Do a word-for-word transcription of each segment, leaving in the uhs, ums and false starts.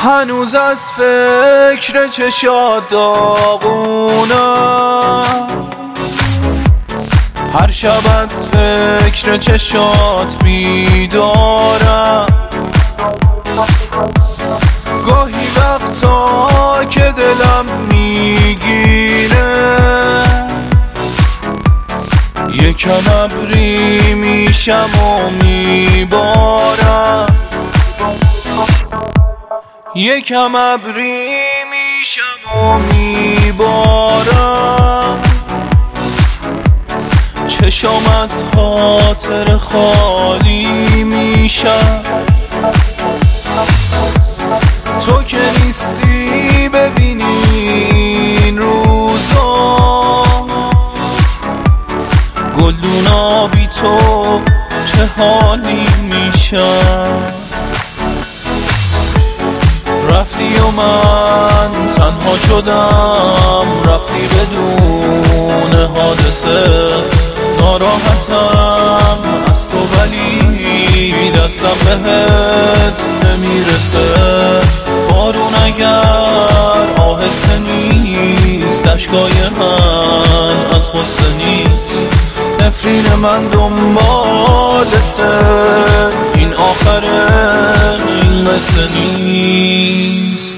هنوز از فکر چشات داغونم، هر شب از فکر چشات بیدارم. گاهی وقتا که دلم میگیره یکم ابری میشم و میبارم، یکم ابری میشم و میبارم. چشم از خاطر خالی میشم، تو که نیستی ببینی این روزا. گلدونا بی تو چه حالی میشم. رفتی و من تنها شدم، رفتی بدون حادثه. ناراحتم از تو ولی دستم بهت نمیرسه. بارون اگر آهسته نیست، اشکای من از غصه نیست. نفرین من دنبالته، این آخره این مثل نیست.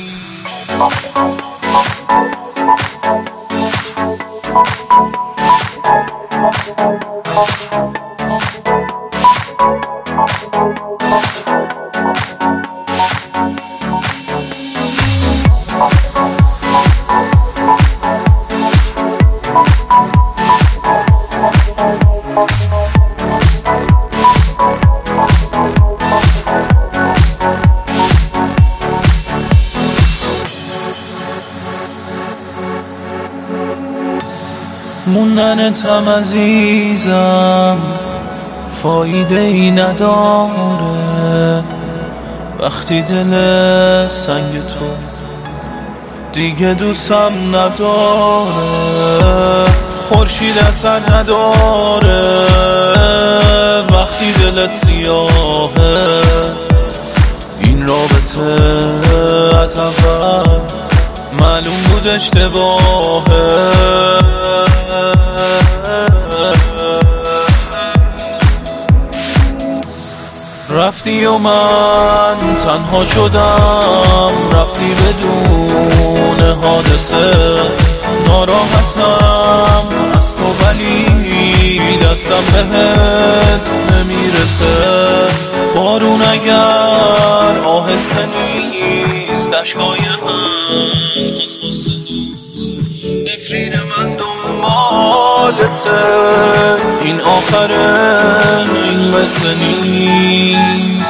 موندنتم عزیزم فایده ای نداره، وقتی دل سنگ تو دیگه دوستم نداره. خورشید اثر نداره وقتی دلت سیاهه. این رابطه از اول معلوم بود اشتباهه. رفتی و من تنها شدم، رفتی بدون حادثه. ناراحتم از تو ولی دستم بهت نمیرسه. بارون اگر آهسته نیست، اشکای من از غصه نیست. نفرین من دنبالته، این آخره این مثل نیست.